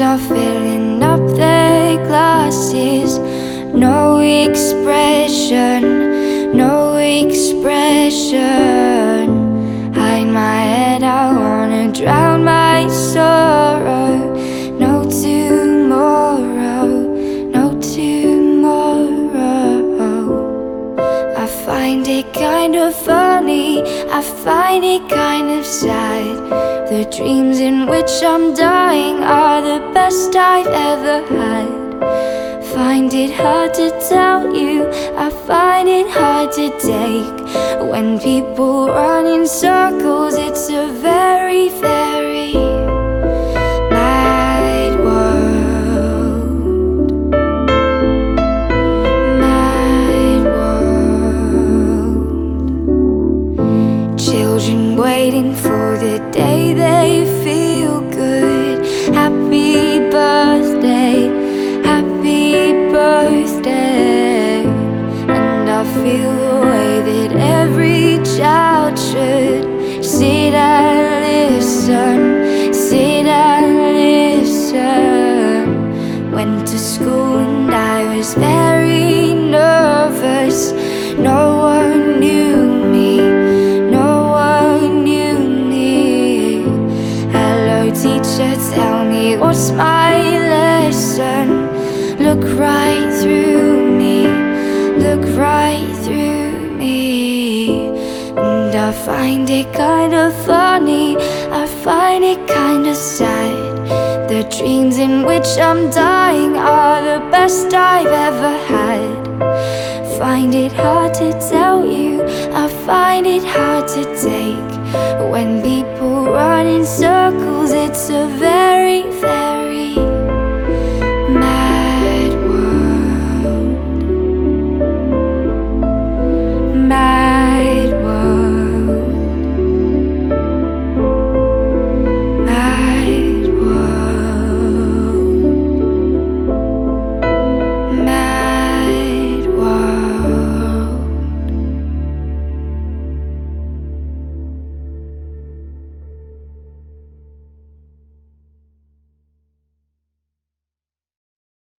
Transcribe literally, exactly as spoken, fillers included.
are filling up their glasses. No expression, no expression. Hide my head, I wanna drown my sorrow. No tomorrow, no tomorrow. I find it kind of funny, I find it kind of sad. The dreams in which I'm dying are the best I've ever had. Find it hard to tell you, I find it hard to take. When people run in circles, it's a very, very mad world. Mad world. Children waiting for the day they feel good. Happy birthday, happy birthday. And I feel the way that every child should. Sit and listen, sit and listen. Went to school and I was very nervous. No one knew me, no one knew me. Hello teacher, tell me what's my lesson. Look right through me, look right through me. And I find it kind of funny, I find it kind of sad. The dreams in which I'm dying are the best I've ever had. Find it hard to tell you, I find it hard to take.